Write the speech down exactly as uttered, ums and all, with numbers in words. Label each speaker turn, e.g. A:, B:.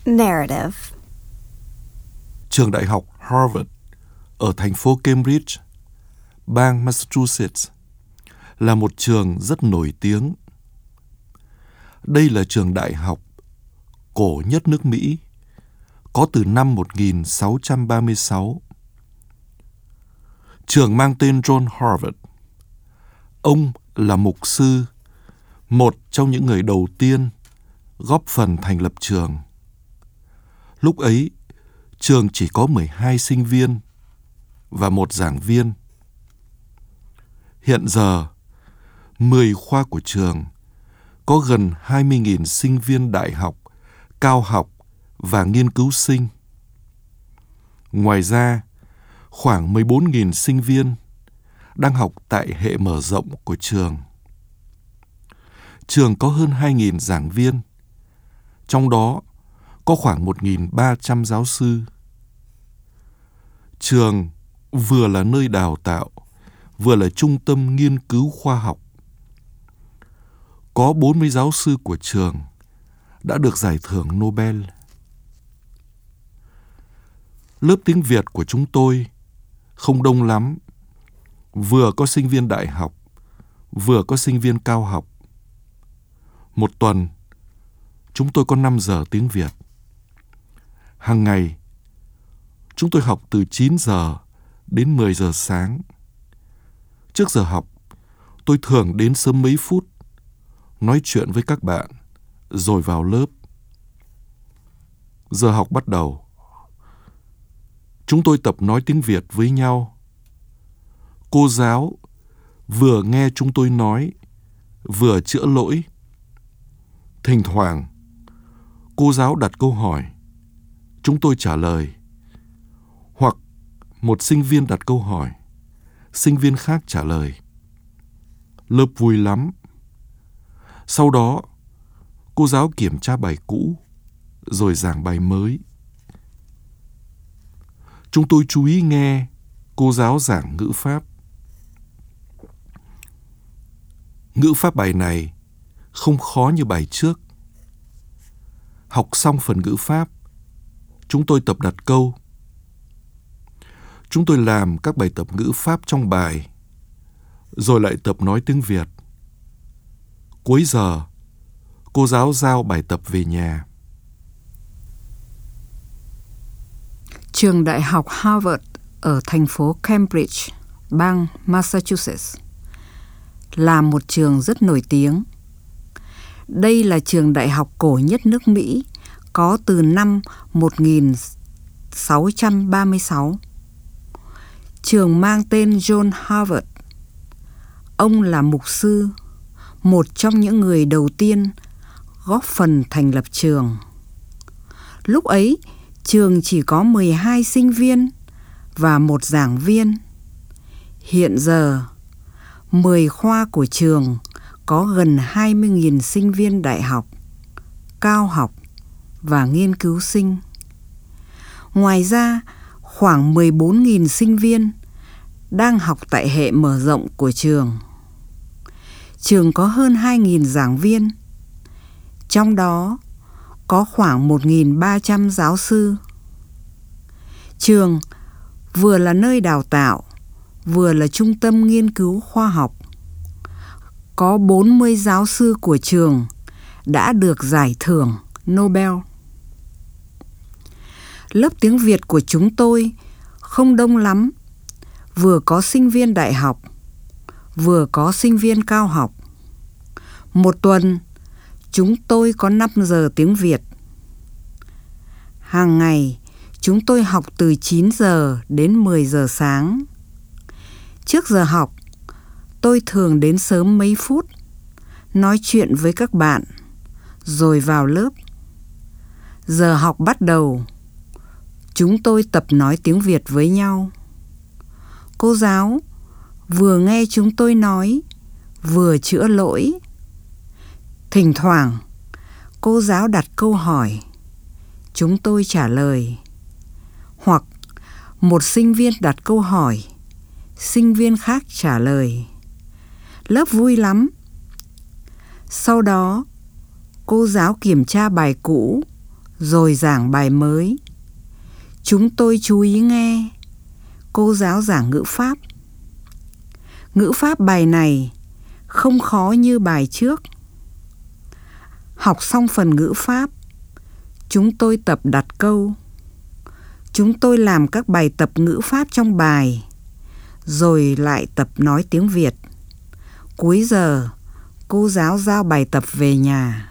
A: Narrative.
B: Trường đại học Harvard ở thành phố Cambridge, bang Massachusetts, là một trường rất nổi tiếng. Đây là trường đại học cổ nhất nước Mỹ, có từ năm một nghìn sáu trăm ba mươi sáu. Trường mang tên John Harvard. Ông là mục sư, một trong những người đầu tiên góp phần thành lập trường. Lúc ấy, trường chỉ có mười hai sinh viên và một giảng viên. Hiện giờ, mười khoa của trường có gần hai mươi nghìn sinh viên đại học, cao học và nghiên cứu sinh. Ngoài ra, khoảng mười bốn nghìn sinh viên đang học tại hệ mở rộng của trường. Trường có hơn hai nghìn giảng viên, trong đó có khoảng một nghìn ba trăm giáo sư. Trường vừa là nơi đào tạo, vừa là trung tâm nghiên cứu khoa học. Có bốn mươi giáo sư của trường đã được giải thưởng Nobel. Lớp tiếng Việt của chúng tôi không đông lắm, vừa có sinh viên đại học, vừa có sinh viên cao học. Một tuần, chúng tôi có năm giờ tiếng Việt. Hàng ngày, chúng tôi học từ chín giờ đến mười giờ sáng. Trước giờ học, tôi thường đến sớm mấy phút, nói chuyện với các bạn, rồi vào lớp. Giờ học bắt đầu. Chúng tôi tập nói tiếng Việt với nhau. Cô giáo vừa nghe chúng tôi nói, vừa chữa lỗi. Thỉnh thoảng, cô giáo đặt câu hỏi, chúng tôi trả lời. Hoặc một sinh viên đặt câu hỏi, sinh viên khác trả lời. Lớp vui lắm. Sau đó, cô giáo kiểm tra bài cũ, rồi giảng bài mới. Chúng tôi chú ý nghe cô giáo giảng ngữ pháp. Ngữ pháp bài này không khó như bài trước. Học xong phần ngữ pháp, chúng tôi tập đặt câu. Chúng tôi làm các bài tập ngữ pháp trong bài, rồi lại tập nói tiếng Việt. Cuối giờ, cô giáo giao bài tập về nhà.
C: Trường đại học Harvard ở thành phố Cambridge, bang Massachusetts, là một trường rất nổi tiếng. Đây là trường đại học cổ nhất nước Mỹ, có từ năm một nghìn sáu trăm ba mươi sáu. Trường mang tên John Harvard. Ông là mục sư, một trong những người đầu tiên góp phần thành lập trường. Lúc ấy, trường chỉ có mười hai sinh viên và một giảng viên. Hiện giờ, mười khoa của trường có gần hai mươi nghìn sinh viên đại học, cao học và nghiên cứu sinh. Ngoài ra, khoảng mười bốn nghìn sinh viên đang học tại hệ mở rộng của trường. Trường có hơn hai nghìn giảng viên, trong đó có khoảng một nghìn ba trăm giáo sư. Trường vừa là nơi đào tạo, vừa là trung tâm nghiên cứu khoa học. Có bốn mươi giáo sư của trường đã được giải thưởng Nobel. Lớp tiếng Việt của chúng tôi không đông lắm, vừa có sinh viên đại học, vừa có sinh viên cao học. Một tuần, chúng tôi có năm giờ tiếng Việt. Hàng ngày, chúng tôi học từ chín giờ đến mười giờ sáng. Trước giờ học, tôi thường đến sớm mấy phút, nói chuyện với các bạn, rồi vào lớp. Giờ học bắt đầu, chúng tôi tập nói tiếng Việt với nhau. Cô giáo vừa nghe chúng tôi nói, vừa chữa lỗi. Thỉnh thoảng, cô giáo đặt câu hỏi, chúng tôi trả lời. Hoặc một sinh viên đặt câu hỏi, sinh viên khác trả lời. Lớp vui lắm. Sau đó, cô giáo kiểm tra bài cũ, rồi giảng bài mới. Chúng tôi chú ý nghe cô giáo giảng ngữ pháp. Ngữ pháp bài này không khó như bài trước. Học xong phần ngữ pháp, chúng tôi tập đặt câu. Chúng tôi làm các bài tập ngữ pháp trong bài, rồi lại tập nói tiếng Việt. Cuối giờ, cô giáo giao bài tập về nhà.